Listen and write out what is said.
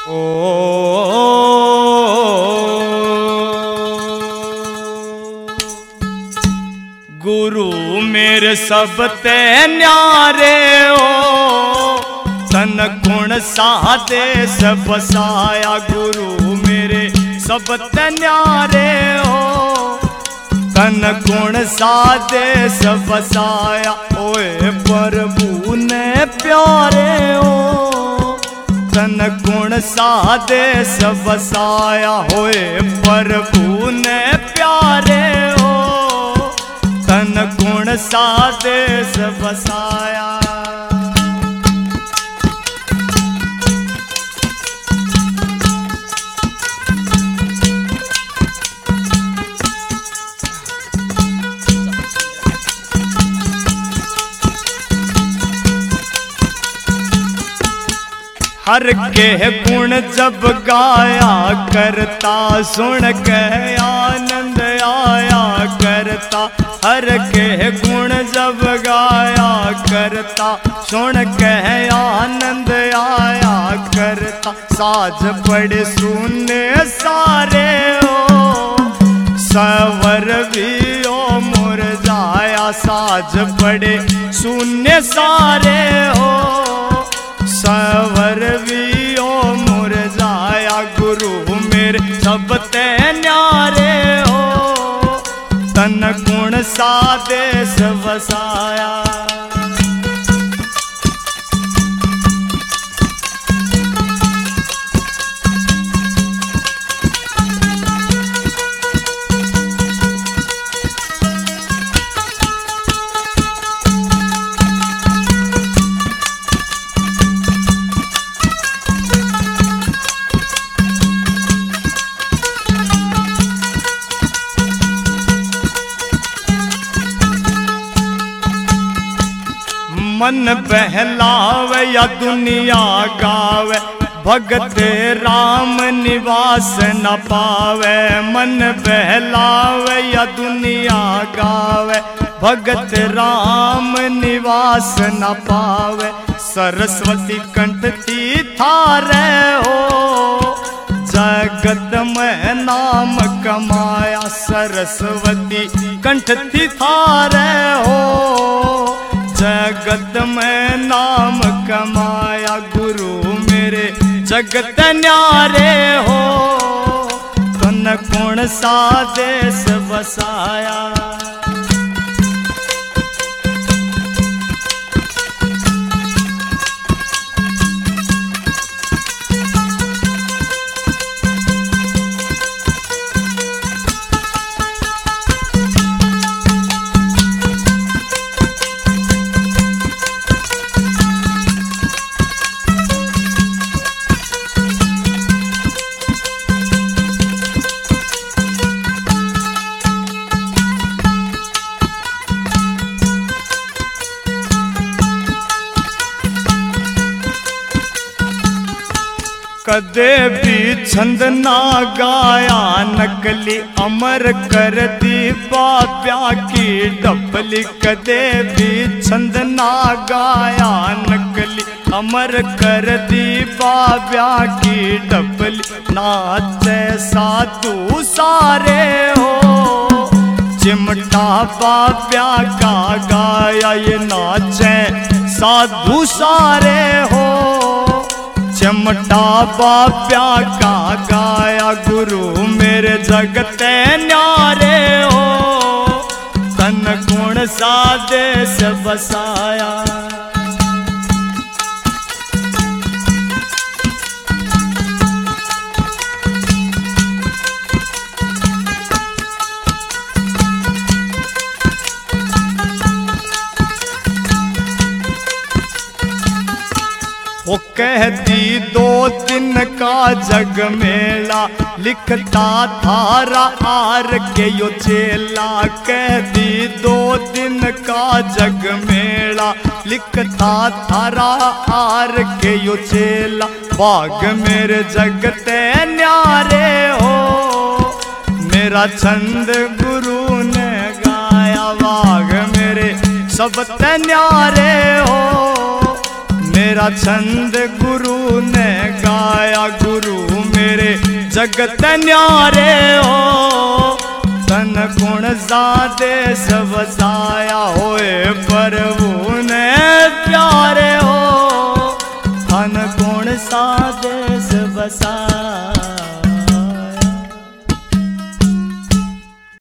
ओ गुरु मेरे सब ते न्यारे ओ तन गुण साधे सब बसाया। गुरु मेरे सब ते न्यारे ओ तन गुण साधे सब बसाया। ओए प्रभु ने प्यारे ओ तन गुण साधे सब बसाया। होए प्रभु ने प्यारे ओ तन गुण साधे सब बसाया। हर के गुण जब गाया करता सुन के आनंद आया करता। हर के गुण जब गाया करता सुन के आनंद आया करता। साज बड़े सुने सारे ओ सवर भी ओ मुरझाया। साज बड़े सुने सारे ओ सवर भी ओ मुरझाया। गुरु मेरे सब ते न्यारे ओ तन गुण साधे सब बसाया। मन बहलावे या दुनिया गावे भगत राम निवास न पावे। मन बहलावे या दुनिया गावे भगत राम निवास न पावे। सरस्वती कंठ थी थारे हो जगत में नाम कमाया। सरस्वती कंठ थी थारे हो जगत में नाम कमाया। गुरु मेरे जगत न्यारे हो तन गुण साधे सब बसाया। कदे भी छंद ना गाया नकली अमर कर दी बाप्या की डबली। कदे भी छंद ना गाया नकली अमर कर दी बाप्या की डबली। नाचे साधु सारे हो चिमटा बाप्या का गाया। ये नाचे साधु सारे हो चिमटा बाप्या का गाया। गुरु मेरे जगत न्यारे हो तन गुण साधे सब बसाया। वो कहती 2 दिन का जग मेला लिखता थारा आर के यो चेला। कहती 2 दिन का जग मेला लिखता थारा आर के यो चेला। बाग मेरे जगत न्यारे हो मेरा छंद गुरु ने गाया। बाग मेरे सब ते न्यारे हो मेरा मेरा छंद गुरु ने गाया, गुरु मेरे जगत न्यारे हो। तन गुण जादे सब साया होए प्रभु ने प्यारे हो। तन गुण सादे सब साया